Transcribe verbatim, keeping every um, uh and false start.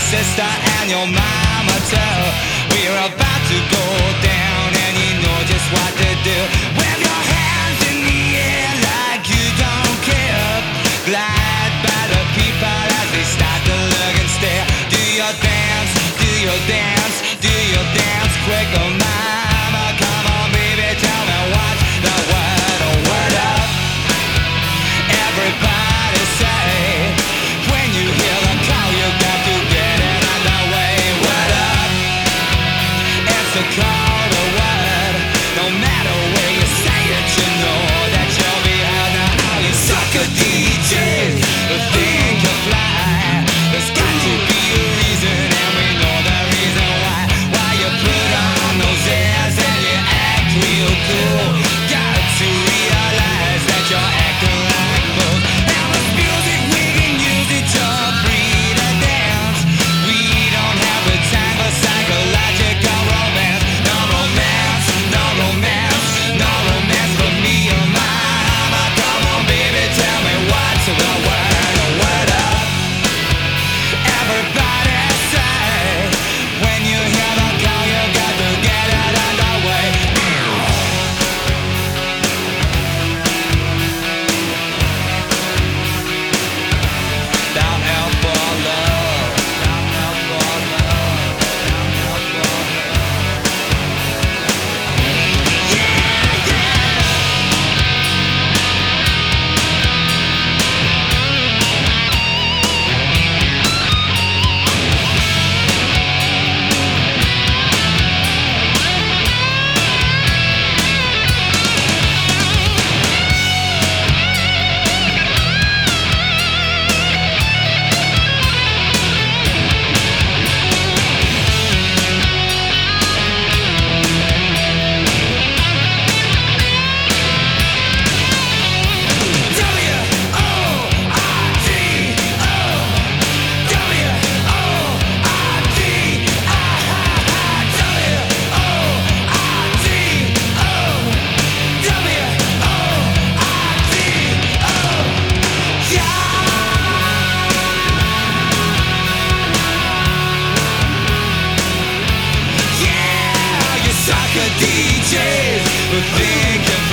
sister and your mama too. We're about to go down and you know just what to do. Wave your hands in the air like you don't care. Glide by the people as they start to look and stare. Do your dance, do your dance, do your dance quick, oh mama. Come on baby, tell me what's the word, oh word up. Everybody say, when you hear the call you got to get it underway. Word up, it's a call to word. No matter where you say it, you know that you'll be heard. Now all you sucker D Js who think you fly, there's got to be a reason and we know the reason why. Why you put on those airs and you act real cool. Got to realize that you're acting like fools. Now this music we can use it to breed a dance. We don't have the time for psychological romance. No romance, no romance, no romance for me or my mama. Come on baby, tell me what's the word, the word up. Everybody say, when you hear the call you got to get it underway. Down out for love, down out for love, down out for love. Yeah, yeah. D Js who think